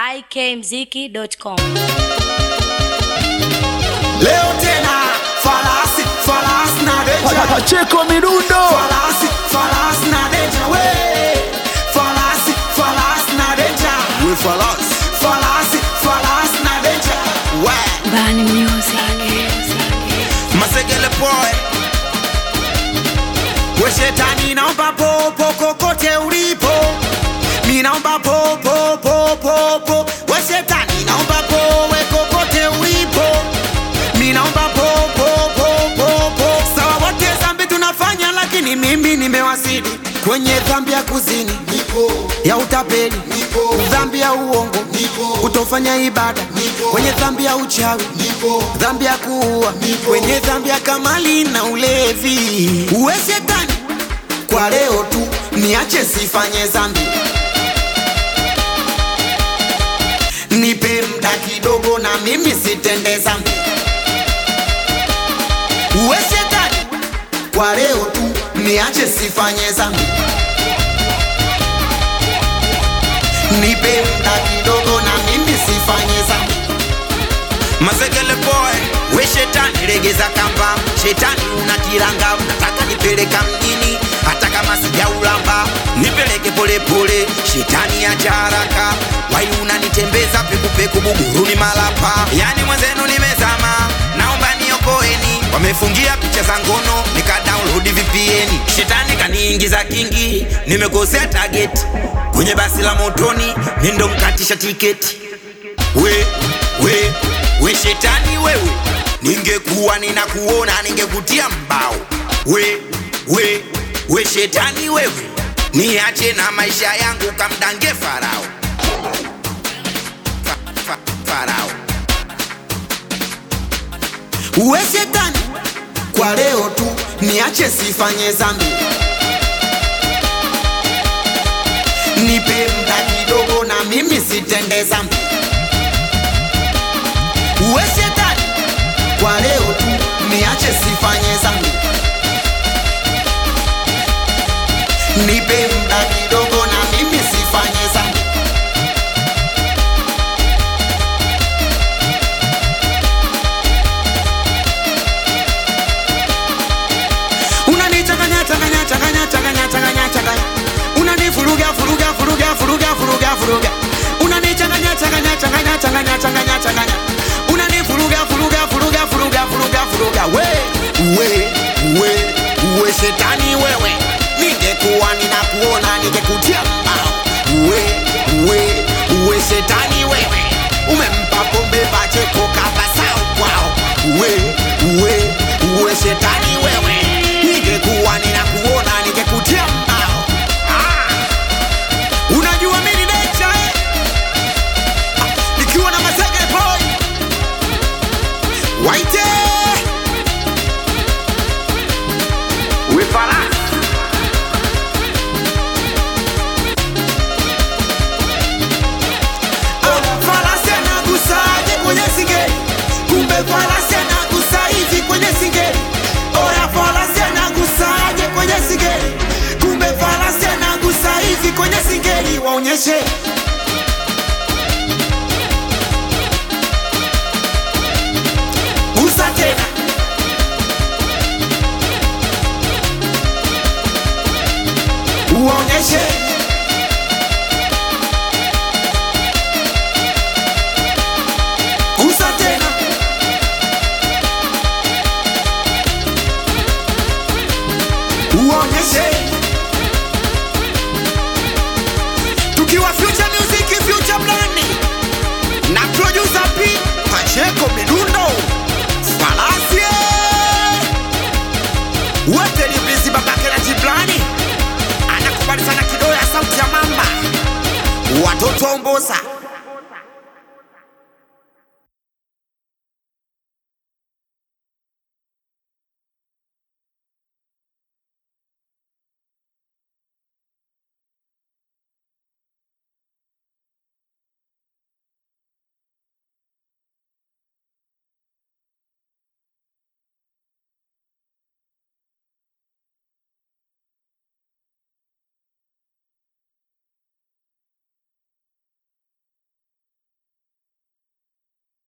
ikmziki.com. Leo tena falasi na deja Pacheco Mirundo falasi na deja we falasi na deja we falasi na deja we Bani Music. Masegele boy we shetani naomba popo kokote ulipo mi naomba popo we shetani naomba po we kokote ulipo mi naomba popo sawa wote zambi tunafanya lakini mimi nimewasidi kwenye dhambi ya kuzini nipo ya utapeli nipo dhambi ya uongo nipo kutofanya ibada nipo kwenye dhambi ya uchawi nipo dhambi ya kuua nipo kwenye dhambi ya kamali na ulevi uwe shetani kwa leo tu niache sifanye dhambi nipe mda kidogo na mimi sitende dhambi uwe shetani kwa leo tu niache sifanye dhambi nipe mda kidogo na mimi sifanye dhambi Masegele boy we shetani legeza kamba shetani unakiranga unataka nipeleka mjini hata kama sijaulamba nipeleke pole pole shetani acha haraka wai unanitembeza peku buguruni malapa yani mwenzenu nimezama naomba niokoeni wamefungia picha za ngono nika download VPN shetani kaniingiza kingi nimekosea target kwenye basi la motoni nindo mkatisha tiketi we shetani wewe ningekuwa ninakuona ningekutia mbao we shetani wewe niache na maisha yangu kamdange farao farao we shetani kwa leo tu niache sifanye dhambi nipe mda kidogo na mimi sitende dhambi uwe shetani kwa leo tu niache sifanye dhambi nipe mda kidogo na mimi sifanye dhambi unanichanganya unanifuruga unanichanganya unanifuruga we shetani wewe ningekuwa ninakuona ningekutia mbao we shetani wewe umempa pombe Pacheco kapasao kwao we shetani wewe ningekuwa ninakuona ningekutia mbao unajua mimi nature nikiwa na Masegele boy waite we falasi falasi anagusaje kwenye singeli kumbe falasi anagusa hivi kwenye singeli oya falasi anagusaje kwenye singeli kumbe falasi anagusa hivi kwenye singeli waonyeshe